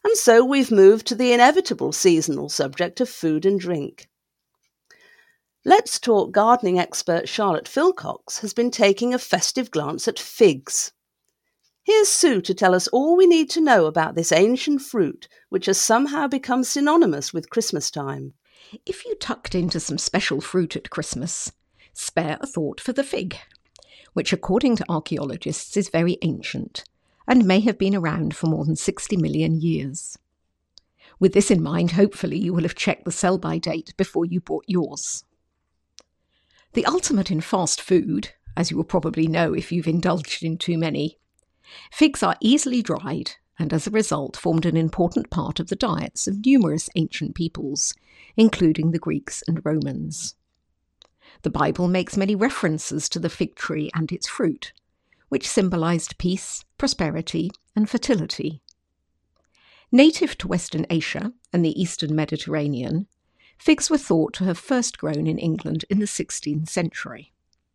And so we've moved to the inevitable seasonal subject of food and drink. Let's Talk gardening expert Charlotte Philcox has been taking a festive glance at figs. Here's Sue to tell us all we need to know about this ancient fruit, which has somehow become synonymous with Christmas time. If you tucked into some special fruit at Christmas, spare a thought for the fig, which according to archaeologists is very ancient and may have been around for more than 60 million years. With this in mind, hopefully you will have checked the sell-by date before you bought yours. The ultimate in fast food, as you will probably know if you've indulged in too many, figs are easily dried and as a result formed an important part of the diets of numerous ancient peoples, including the Greeks and Romans. The Bible makes many references to the fig tree and its fruit, which symbolized peace, prosperity, and fertility. Native to Western Asia and the Eastern Mediterranean, figs were thought to have first grown in England in the 16th century.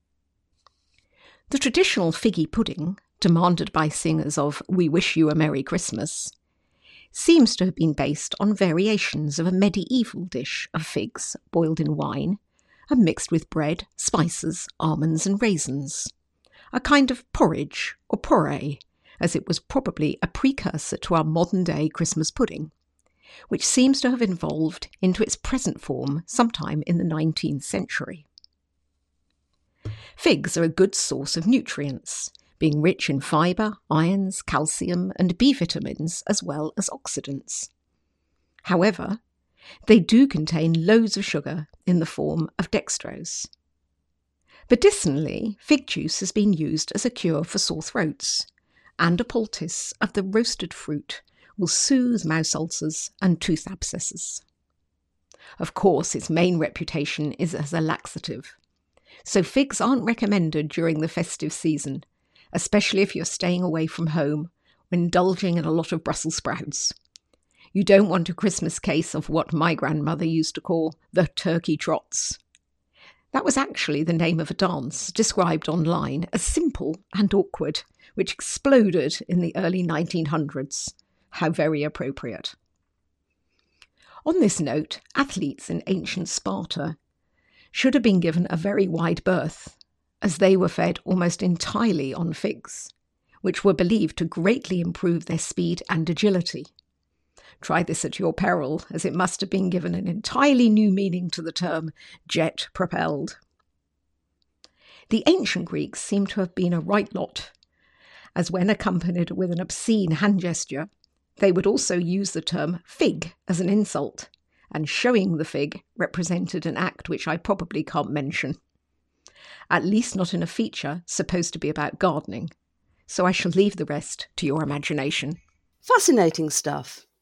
The traditional figgy pudding, demanded by singers of "We Wish You a Merry Christmas," seems to have been based on variations of a medieval dish of figs boiled in wine and mixed with bread, spices, almonds and raisins, a kind of porridge or porree, as it was probably a precursor to our modern-day Christmas pudding, which seems to have evolved into its present form sometime in the 19th century. Figs are a good source of nutrients, being rich in fibre, irons, calcium and B vitamins as well as oxidants. However, they do contain loads of sugar in the form of dextrose. Medicinally, fig juice has been used as a cure for sore throats, and a poultice of the roasted fruit will soothe mouth ulcers and tooth abscesses. Of course, its main reputation is as a laxative, so figs aren't recommended during the festive season, especially if you're staying away from home or indulging in a lot of Brussels sprouts. You don't want a Christmas case of what my grandmother used to call the turkey trots. That was actually the name of a dance described online as simple and awkward, which exploded in the early 1900s. How very appropriate. On this note, athletes in ancient Sparta should have been given a very wide berth, as they were fed almost entirely on figs, which were believed to greatly improve their speed and agility. Try this at your peril, as it must have been given an entirely new meaning to the term jet-propelled. The ancient Greeks seem to have been a right lot, as when accompanied with an obscene hand gesture, they would also use the term fig as an insult, and showing the fig represented an act which I probably can't mention. At least not in a feature supposed to be about gardening, so I shall leave the rest to your imagination. Fascinating stuff.